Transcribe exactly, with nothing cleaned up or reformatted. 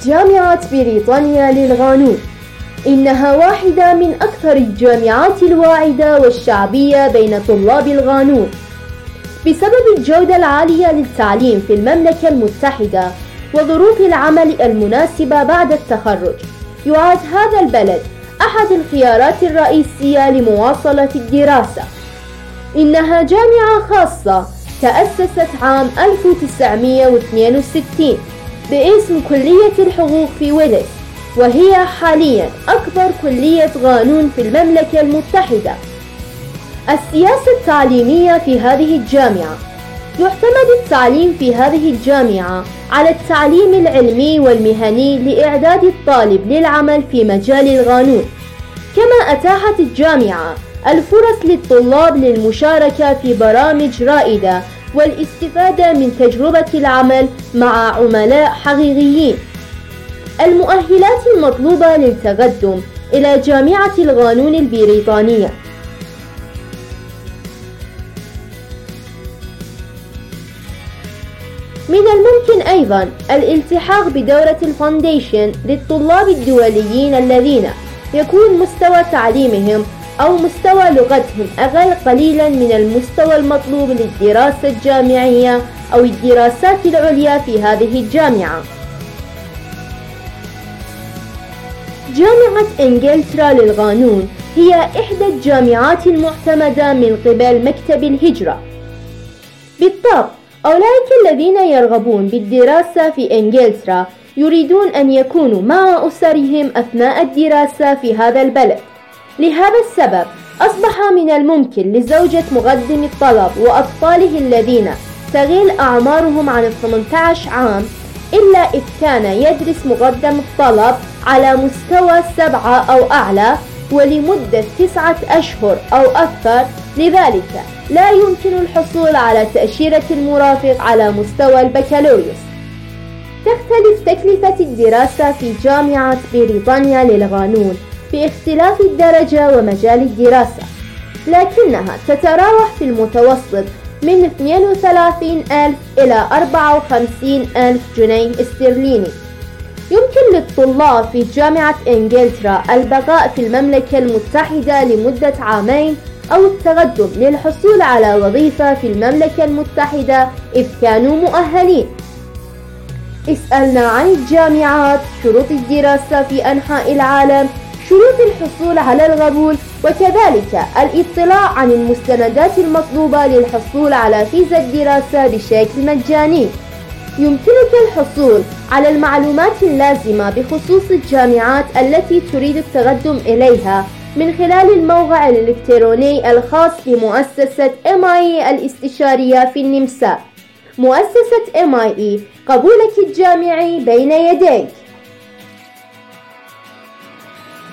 جامعة بريطانيا للقانون إنها واحدة من أكثر الجامعات الواعدة والشعبية بين طلاب القانون بسبب الجودة العالية للتعليم في المملكة المتحدة وظروف العمل المناسبة بعد التخرج. يعد هذا البلد أحد الخيارات الرئيسية لمواصلة الدراسة. إنها جامعة خاصة تأسست عام ألف وتسعمائة واثنين وستين باسم كلية الحقوق في ويلز، وهي حاليا أكبر كلية قانون في المملكة المتحدة. السياسة التعليمية في هذه الجامعة: يعتمد التعليم في هذه الجامعة على التعليم العلمي والمهني لإعداد الطالب للعمل في مجال القانون، كما أتاحت الجامعة الفرص للطلاب للمشاركة في برامج رائدة والاستفادة من تجربة العمل مع عملاء حقيقيين. المؤهلات المطلوبة للتقدم إلى جامعة القانون البريطانية: من الممكن أيضا الالتحاق بدورة الفاونديشن للطلاب الدوليين الذين يكون مستوى تعليمهم أو مستوى لغتهم أقل قليلا من المستوى المطلوب للدراسة الجامعية أو الدراسات العليا في هذه الجامعة. جامعة إنجلترا للقانون هي إحدى الجامعات المعتمدة من قبل مكتب الهجرة. بالطبع أولئك الذين يرغبون بالدراسة في إنجلترا يريدون أن يكونوا مع أسرهم أثناء الدراسة في هذا البلد. لهذا السبب أصبح من الممكن لزوجة مقدم الطلب وأطفاله الذين تقل أعمارهم عن ثمانية عشر عام إلا إذ كان يدرس مقدم الطلب على مستوى سبعة أو أعلى ولمدة تسعة أشهر أو أكثر، لذلك لا يمكن الحصول على تأشيرة المرافق على مستوى البكالوريوس. تختلف تكلفة الدراسة في جامعة بريطانيا للقانون باختلاف الدرجة ومجال الدراسة، لكنها تتراوح في المتوسط من اثنين وثلاثين ألف إلى أربعة وخمسين ألف جنيه استرليني. يمكن للطلاب في جامعة إنجلترا البقاء في المملكة المتحدة لمدة عامين أو التقدم للحصول على وظيفة في المملكة المتحدة إذ كانوا مؤهلين. اسألنا عن الجامعات، شروط الدراسة في أنحاء العالم، شروط الحصول على القبول، وكذلك الاطلاع عن المستندات المطلوبة للحصول على فيزا الدراسة بشكل مجاني. يمكنك الحصول على المعلومات اللازمة بخصوص الجامعات التي تريد التقدم إليها من خلال الموقع الإلكتروني الخاص بمؤسسة إم آي إي الاستشارية في النمسا. مؤسسة إم آي إي، قبولك الجامعي بين يديك.